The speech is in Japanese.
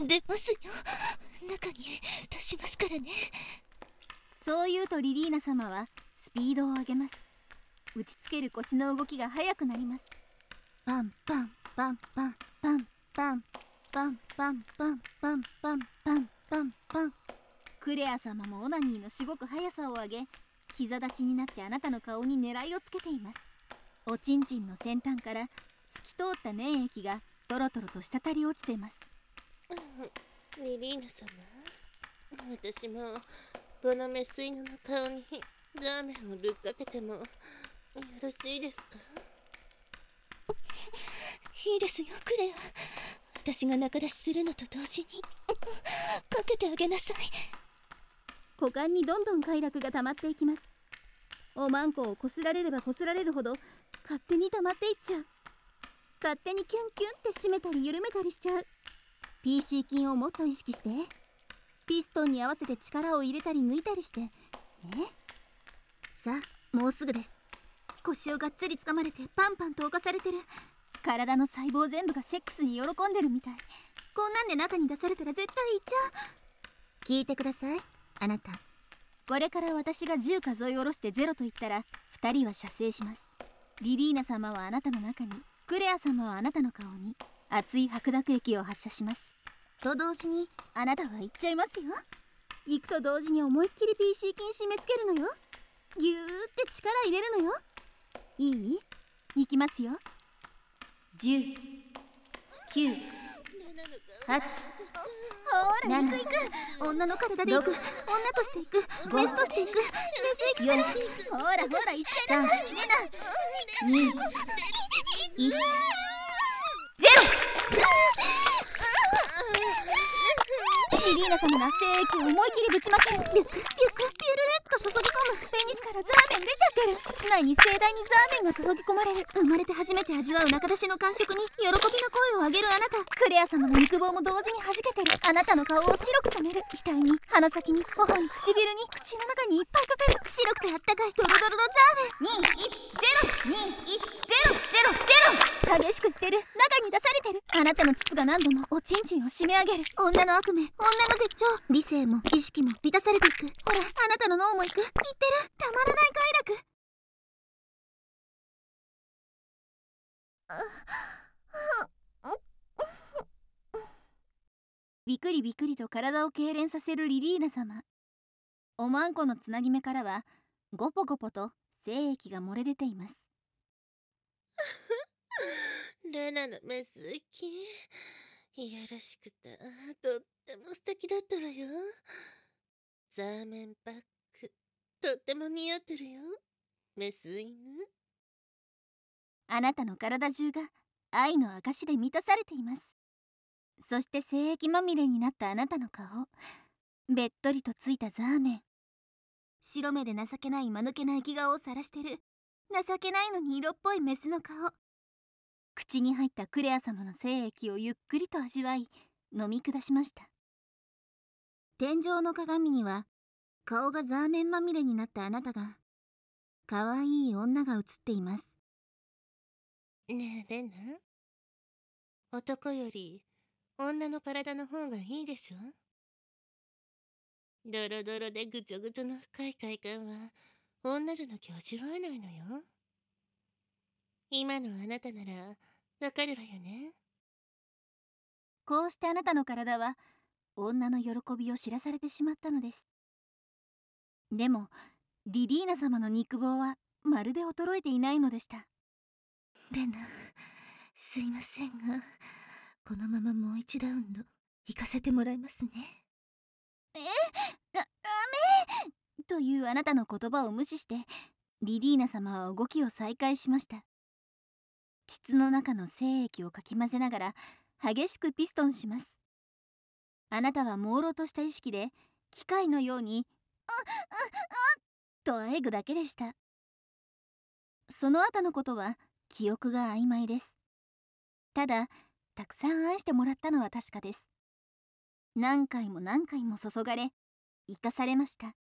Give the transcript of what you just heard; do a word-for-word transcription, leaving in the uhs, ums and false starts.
出ますよ。中に出しますからね。 そう言うとリリーナ様はスピードを上げます。打ちつける腰の動きが速くなります。パンパンパンパンパンパンパンパンパンパンパンパンパンパン。クレア様もオナニーのしごく速さを上げ、膝立ちになってあなたの顔に狙いをつけています。おちんちんの先端から透き通った粘液がトロトロと滴り落ちています。 リリーナ様、私もこのメス犬の顔にザーメンをぶっかけてもよろしいですか？ いいですよクレア。私が仲出しするのと同時にかけてあげなさい。 股間にどんどん快楽が溜まっていきます。おまんこをこすられればこすられるほど勝手に溜まっていっちゃう。勝手にキュンキュンって締めたり緩めたりしちゃう。 ピーシー 筋をもっと意識して。ピストンに合わせて力を入れたり抜いたりしてね。さあもうすぐです。腰をがっつりつかまれてパンパンと侵されてる。体の細胞全部がセックスに喜んでるみたい。こんなんで中に出されたら絶対行っちゃう。聞いてくださいあなた。これから私がじゅう数え下ろしてゼロと言ったらふたりは射精します。リリーナ様はあなたの中に、クレア様はあなたの顔に熱い白濁液を発射します。と同時にあなたは行っちゃいますよ。行くと同時に思いっきり ピーシー 筋締め付けるのよ。ギューって力入れるのよ。いい？行きますよ。じゅう、きゅう、はち、ほら行く行く。女の体で行く。女として行く。メスとして行く。メスエキスラ。ほらほら行っちゃいなさい。レナ。に、いち、ゼロ。リリーナ様の精液を思い切りぶちまける。ピュッピュッピュルルッと注ぎ込む。ペニスからザーメン出ちゃってる。室内に盛大にザーメンが注ぎ込まれる。生まれて初めて味わう中出しの感触に喜びの声を上げるあなた。クレア様の肉棒も同時に弾けてる。あなたの顔を白く染める。額に、鼻先に、頬に、唇に、口の中にいっぱいかかる。白くてあったかいドロドロのザーメン。に、いち、ゼロ、に、いち、ゼロ、ゼロ、ゼロ。激しくいってる。中に出されてる。あなたの膣が何度もおちんちんを締め上げる。女の悪夢、女の絶頂。理性も意識も満たされていく。ほらあなたの脳もいく。いってる。たまらない快楽。びくりびくりと体を痙攣させるリリーナ様。おまんこのつなぎ目からはゴポゴポと精液が漏れ出ています。 レナのメスキいやらしくてとっても素敵だったわよ。ザーメンパックとっても似合ってるよメス犬。 あなたの体中が愛の証で満たされています。そして精液まみれになったあなたの顔、べっとりとついたザーメン、白目で情けない間抜けな生き顔を晒してる。情けないのに色っぽいメスの顔。口に入ったクレア様の精液をゆっくりと味わい飲み下しました。天井の鏡には顔がザーメンまみれになったあなたが、かわいい女が映っています。 ねえレナ、男より女の体の方がいいでしょ。ドロドロでぐちょぐちょの深い快感は女じゃなきゃ味わえないのよ。今のあなたならわかるわよね。 こうしてあなたの体は女の喜びを知らされてしまったのです。でもリリーナ様の肉棒はまるで衰えていないのでした。 レナ、すいませんがこのままもう一ラウンド行かせてもらいますね。 えダダメというあなたの言葉を無視してリリーナ様は動きを再開しました。膣の中の精液をかき混ぜながら激しくピストンします。あなたは朦朧とした意識で機械のように「あっあっあっ」とあえぐだけでした。その後のことは記憶が曖昧です。ただたくさん愛してもらったのは確かです。何回も何回も注がれ生かされました。